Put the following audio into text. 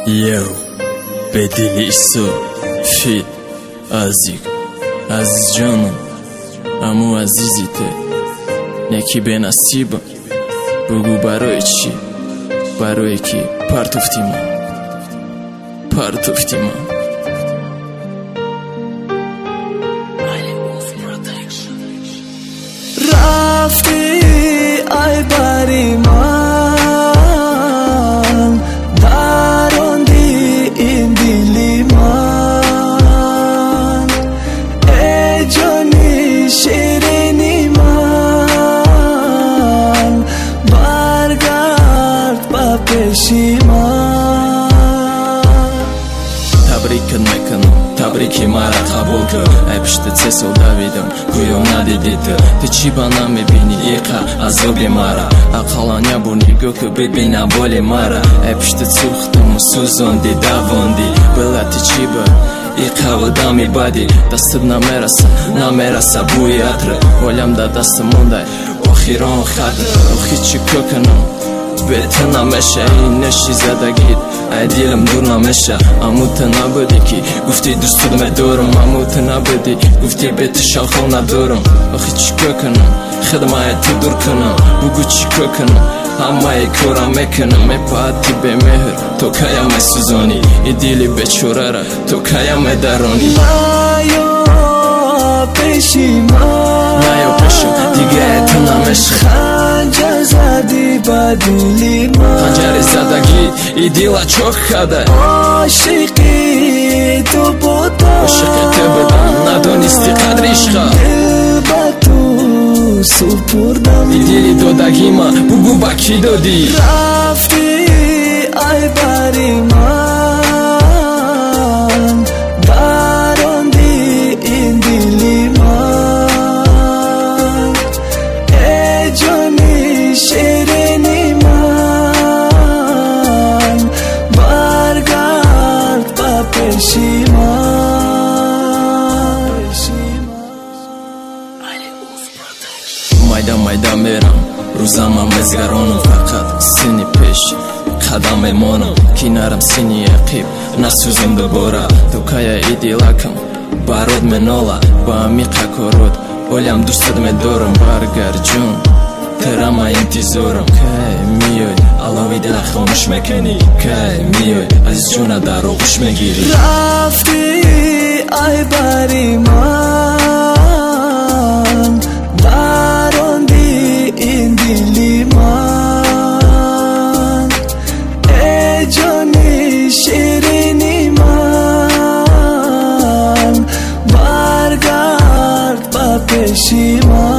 یو به دل ایسا فیل عزیز جانم امو عزیزیته نکی به نصیبم بگو برای چی؟ برای کی پرتفتی من رفتی ای بری من دراندی این دلی من ای جانی شیرینی من برگرد با پیشی من تبریکت میکنم تبریکی مرا قبول کن ای پشت سه سال دویدم گویا ندیدی تو چی بنا میبینی ایقا عذابی مرا اقلانیا بو نگاه که ببینم بالی مرا ای پشت سوختم و سوزاندی دواندی بلتی چی با ایقا و دامی بادی دستت نمیرسه بوی عطر ولیم دا دست مونده آخیران خدر آخی چی کنم بهتر نمیشه این نشی زدگید ای دیلم دور نمیشه امو تو نبودی که گفتی دوست دارم امو تو نبودی گفتی بهت شاخو ندارم آخی چیکار کنم خدمت تو دور کنم بگو چیکار کنم همه کارم میکنم میپاتی به مهر تو کایم سوزانی ای دیلی بیچاره را تو کایم درانی نیا پیشم دیگه تو نمیشه خنجر زدی با دلی من خنجر زدگی ای دیلا چوک خده عاشقی تو بودم ندونستی قدر عشقا دل با تو سپردم ای دیلی دادگی من بگو با کی دادی رفتی ای بری من دراندی این دلی من ای جانی شیرینی من برگرد با پیشی من майда мерам рӯзамам мезгаронам фақат сини пеш қадам мемонам ки нарам сини яқиб насӯзам дубора ту кая и дилакам барод менола ба амиқа кород олям дӯстат медорам баргар ҷон терама интизорам кай миёй алови дила хомӯш мекунӣ кай миёй аз ҷона дар оғӯш мегирӣ рафти ай бари ман даронди ин дили ман эй ҷони ширини ман баргард ба пеши ман